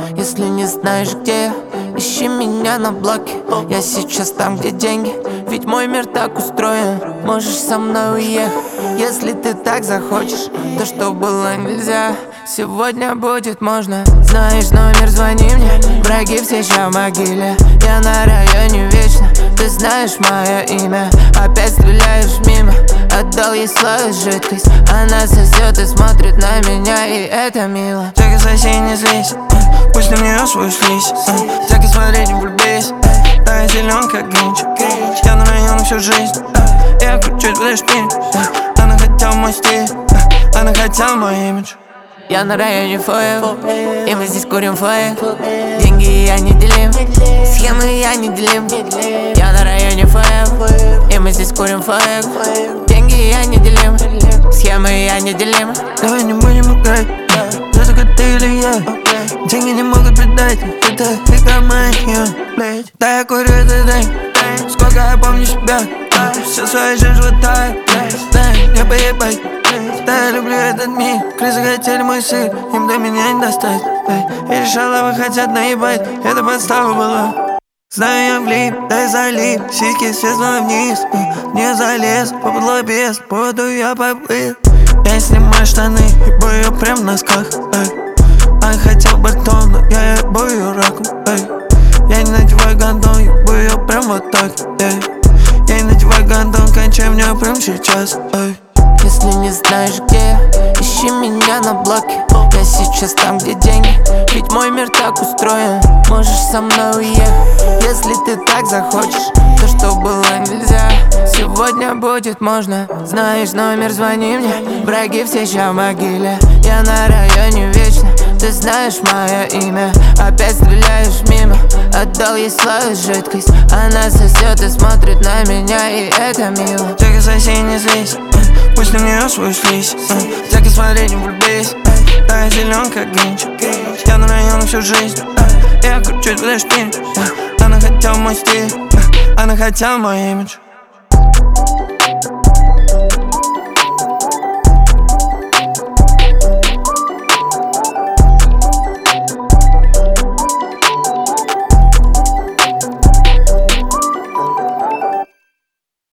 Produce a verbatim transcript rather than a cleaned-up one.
Если не знаешь, где я, ищи меня на блоке. Я сейчас там, где деньги, ведь мой мир так устроен. Можешь со мной уехать, если ты так захочешь. То, что было нельзя, сегодня будет можно. Знаешь номер, звони мне. Враги все ща в могиле. Я на районе вечно. Ты знаешь мое имя. Опять стреляешь мимо. Отдал ей свою жидкость. Она сосет и смотрит на меня, и это мило. Так и соси, не злись, пусть на мне свою слизь. Так и смотреть, не влюбись. Да, я силен, как Гринч. Я на районе всю жизнь. Я кручусь, будешь пить. Она хотела мой стиль. Она хотела мой имидж. Я на районе фоев, и мы здесь курим фоев. Деньги я не делим, схемы я не делим. Я на районе фоев, и мы здесь курим фоев. Деньги я не делим, схемы я не делим. Давай не будем играть, это как ты или я. Деньги не могут предать, это игра моя, блядь. Да, я курю этот день, сколько я помню себя. Все свои жизнь хватает, дай мне поебать. Да, я люблю этот мир, крысы хотели мой сыр, им до меня не достать. И решала, вы хотят наебать, это подстава была. Знаю, я влип, дай залип, сиськи связаны вниз. Не залез, попадло без, буду я поплыл. Я снимаю штаны, ебу ее прям в носках, эй. Она хотел батон, но я ебу ее раком, эй. Я не надеваю гандон, ебу ее прям вот так, эй. Я не надеваю гандон, кончай в нее прям сейчас, эй. Если не знаешь, где я, ищи меня на блоке. Я сейчас там, где деньги, ведь мой мир так устроен. Можешь со мной уехать, если ты так захочешь. То, что было нельзя, сегодня будет можно. Знаешь номер, звони мне. Враги все ща в могиле. Я на районе вечно. Ты знаешь мое имя. Опять стреляешь мимо. Отдал ей свою жидкость. Она сосет и смотрит на меня, и это мило. Так и соси, не злись, пусть на мне свою слизь. Так и смотреть, не влюбись. Да, я силен, как Гринч. Я на районе всю жизнь. Я кручусь, будешь пить. Она хотела мой стиль. Она хотела мой имидж.